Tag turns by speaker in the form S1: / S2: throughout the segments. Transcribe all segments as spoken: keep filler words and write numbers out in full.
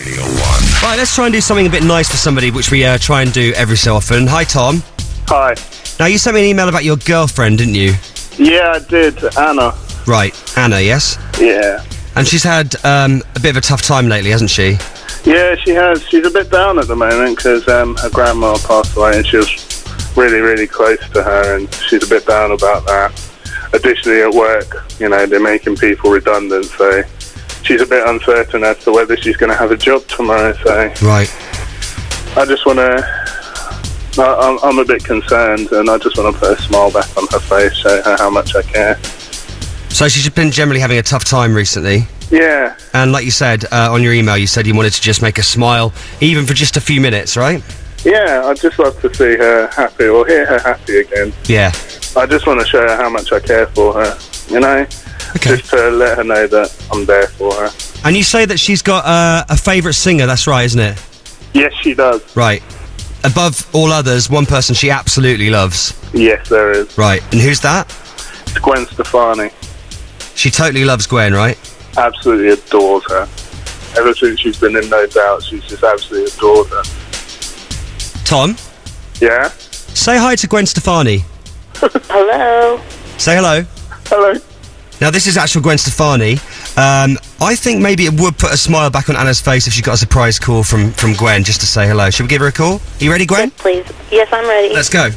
S1: Radio one.
S2: Right, let's try and do something a bit nice for somebody, which we uh, try and do every so often. Hi, Tom.
S3: Hi.
S2: Now, you sent me an email about your girlfriend, didn't you?
S3: Yeah, I did. Anna.
S2: Right, Anna, yes?
S3: Yeah.
S2: And she's had um, a bit of a tough time lately, hasn't she?
S3: Yeah, she has. She's a bit down at the moment because um, her grandma passed away and she was really, really close to her, and she's a bit down about that. Additionally, at work, you know, they're making people redundant, so she's a bit uncertain as to whether she's going to have a job tomorrow, so...
S2: Right.
S3: I just want to... I'm, I'm a bit concerned, and I just want to put a smile back on her face, show her how much I care.
S2: So she's been generally having a tough time recently?
S3: Yeah.
S2: And like you said, uh, on your email, you said you wanted to just make her smile, even for just a few minutes, right?
S3: Yeah, I'd just love to see her happy, or hear her happy again.
S2: Yeah.
S3: I just want to show her how much I care for her, you know?
S2: Okay.
S3: Just to let her know that I'm there for her.
S2: And you say that she's got uh, a favourite singer, that's right, isn't it?
S3: Yes, she does.
S2: Right. Above all others, one person she absolutely loves.
S3: Yes, there is.
S2: Right. And who's that?
S3: It's Gwen Stefani.
S2: She totally loves Gwen, right?
S3: Absolutely adores her. Ever since she's been in No Doubt, she's just absolutely adored her.
S2: Tom?
S3: Yeah?
S2: Say hi to Gwen Stefani.
S4: Hello.
S2: Say hello.
S3: Hello.
S2: Now, this is actual Gwen Stefani. Um, I think maybe it would put a smile back on Anna's face if she got a surprise call from, from Gwen just to say hello. Should we give her a call? Are you ready, Gwen?
S4: Yes, please. Yes, I'm ready.
S2: Let's go.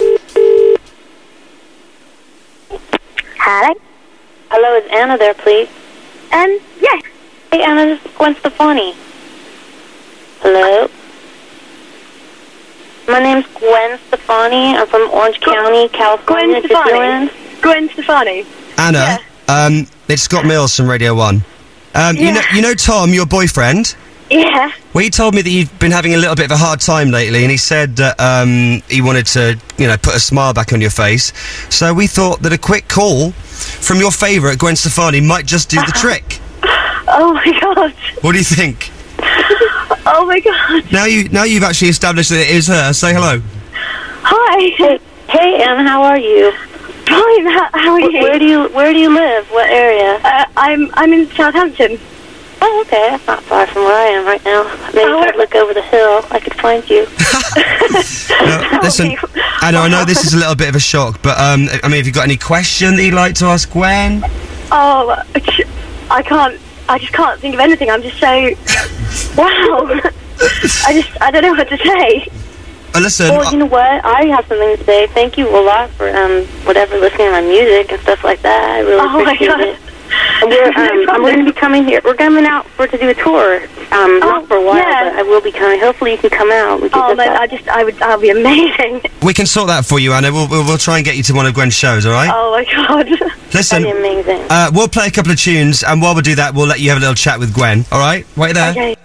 S4: Hello? Hello, is Anna there, please? Um, yes. Hey, Anna, this is Gwen Stefani. Hello? My name's Gwen Stefani. I'm from Orange County, California.
S5: Gwen Stefani. Gwen Stefani.
S2: Anna,
S5: Yeah.
S2: um, it's Scott Mills from Radio one. Um, you
S5: Yeah.
S2: know, you know Tom, your boyfriend?
S5: Yeah.
S2: Well, he told me that you've been having a little bit of a hard time lately, and he said that um, he wanted to, you know, put a smile back on your face. So we thought that a quick call from your favourite, Gwen Stefani, might just do the trick.
S5: Oh my god.
S2: What do you think?
S5: Oh my god.
S2: Now you, now you've actually established that it is her. Say hello.
S5: Hi.
S4: Hey, hey, Anna, how are you?
S5: Fine. How, how are
S4: Wh-
S5: you?
S4: Where do you Where do you live? What area?
S5: Uh, I'm I'm in Southampton.
S4: Oh, okay. That's not far from where I am right now. Maybe
S5: Oh,
S4: if I look over the hill, I could find you.
S2: No, listen, Anna, I know this is a little bit of a shock, but um, I mean, have you got any question that you'd like to ask Gwen?
S5: Oh, I can't. I just can't think of anything. I'm just so. Wow. I just. I don't know what to say.
S2: Uh, listen,
S4: Well,
S2: I-
S4: you know what? I have something to say. Thank you a lot for um whatever listening to my music and stuff like that. I really
S5: Oh my
S4: appreciate
S5: God.
S4: it. And we're,
S5: No
S4: um, I'm
S5: problem.
S4: going to be coming here. We're coming out for to do a tour. Um, not for a while,
S5: yeah.
S4: but I will be coming. Hopefully, you can come out. We can
S5: Oh
S4: just,
S5: man,
S4: uh,
S5: I just. I would. I'll be amazing.
S2: we can sort that for you, Anna. We'll, we'll, we'll try and get you to one of Gwen's shows, all right?
S5: Oh my god.
S2: Listen,
S4: that'd be amazing.
S2: uh, we'll play a couple of tunes, and while we do that, we'll let you have a little chat with Gwen, all right? Wait there.
S5: Okay.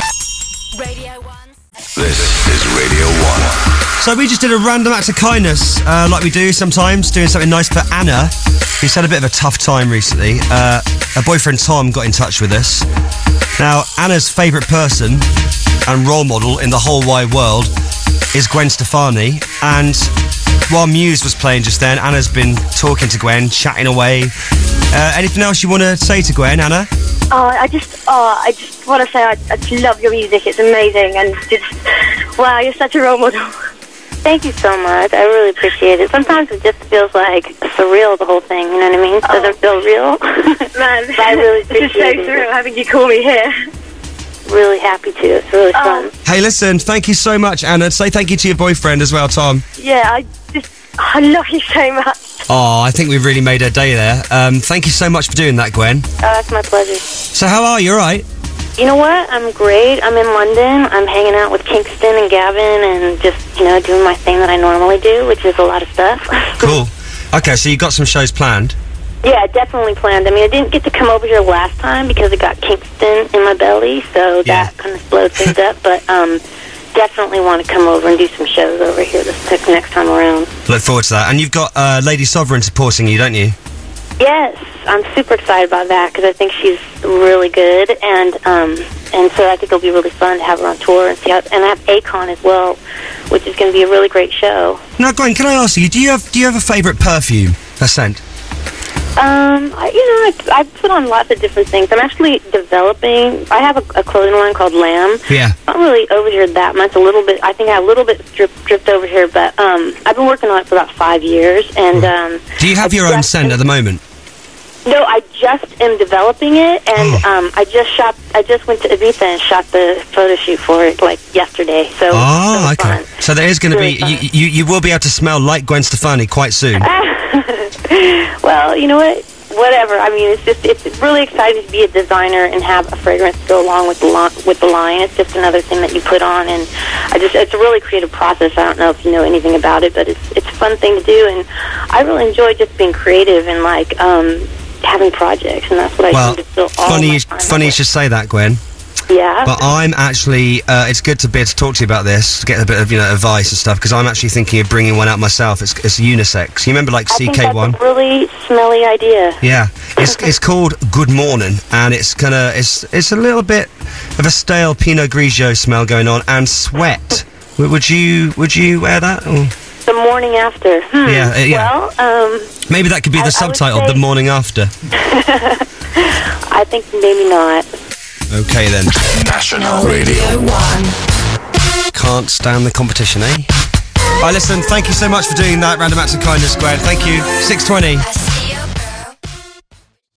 S6: Radio one.
S1: This is Radio one.
S2: So we just did a random act of kindness, uh, like we do sometimes, doing something nice for Anna, who's had a bit of a tough time recently. Uh, her boyfriend Tom got in touch with us. Now, Anna's favourite person and role model in the whole wide world is Gwen Stefani, and while Muse was playing just then, Anna's been talking to Gwen, chatting away. Uh, anything else you want to say to Gwen, Anna?
S5: Oh, I just. Oh, I just want to say I, I just love your music. It's amazing, and just. Wow, you're such a role model.
S4: Thank you so much. I really appreciate it. Sometimes it just feels like surreal, the whole thing. You know what I mean? It
S5: Oh.
S4: doesn't feel real.
S5: Man,
S4: But I really
S5: this is so
S4: appreciate it.
S5: surreal having you call me here.
S4: Really happy to. It's really fun.
S2: Hey, listen, thank you so much, Anna. Say thank you to your boyfriend as well, Tom.
S5: Yeah, I just. I love you so much.
S2: Oh, I think we've really made her day there. Um, thank you so much for doing that, Gwen.
S4: Oh, that's my pleasure.
S2: So how are you, all right?
S4: You know what? I'm great. I'm in London. I'm hanging out with Kingston and Gavin and just, you know, doing my thing that I normally do, which is a lot of stuff.
S2: Cool. Okay, so you got some shows planned.
S4: Yeah, definitely planned. I mean, I didn't get to come over here last time because I got Kingston in my belly, so
S2: Yeah.
S4: that kind of slowed things up. But um, definitely want to come over and do some shows over here this next time around.
S2: Look forward to that. And you've got uh, Lady Sovereign supporting you, don't you?
S4: Yes, I'm super excited about that because I think she's really good, and um, and so I think it'll be really fun to have her on tour and see how. And I have Akon as well, which is going to be a really great show.
S2: Now, Gwen, can I ask you, do you have do you have a favourite perfume, a scent?
S4: Um, I, you know, I, I put on lots of different things. I'm actually developing. I have a, a clothing line called Lamb.
S2: Yeah.
S4: Not really over here that much. A little bit. I think I have a little bit drip, dripped over here, but um, I've been working on it for about five years. And um,
S2: do you have
S4: I
S2: your own
S4: just-
S2: scent at the moment?
S4: No, I just am developing it, and um, I just shot. I just went to Ibiza and shot the photo shoot for it like yesterday. So
S2: Oh,
S4: so
S2: okay.
S4: fun.
S2: So there is going to
S4: Really
S2: be
S4: fun.
S2: you, you. You will be able to smell like Gwen Stefani quite soon.
S4: Well, you know what? Whatever. I mean, it's just it's really exciting to be a designer and have a fragrance to go along with the li- with the line. It's just another thing that you put on, and I just it's a really creative process. I don't know if you know anything about it, but it's it's a fun thing to do, and I really enjoy just being creative and like um, having projects, and that's what I
S2: Well,
S4: tend to fill all
S2: funny,
S4: my
S2: you,
S4: time
S2: funny you
S4: with.
S2: should say that, Gwen.
S4: Yeah.
S2: But I'm actually, uh, it's good to be able to talk to you about this, to get a bit of, you know, advice and stuff, because I'm actually thinking of bringing one out myself. It's, it's unisex. You remember, like,
S4: I
S2: C
S4: think
S2: K
S4: that's
S2: one?
S4: a really smelly idea.
S2: Yeah. It's it's called Good Morning, and it's gonna, it's it's a little bit of a stale Pinot Grigio smell going on, and sweat. W- Would you, would you wear that? Or?
S4: The morning after. Hmm.
S2: Yeah, uh, yeah.
S4: Well, um,
S2: Maybe that could be
S4: I-
S2: the
S4: I would
S2: subtitle,
S4: say-
S2: The Morning After.
S4: I think maybe not.
S2: Okay, then.
S1: National Radio
S6: One.
S2: Can't stand the competition, eh? Right, listen, thank you so much for doing that. Random Acts of Kindness, Gwen. Thank you. six twenty.
S6: I see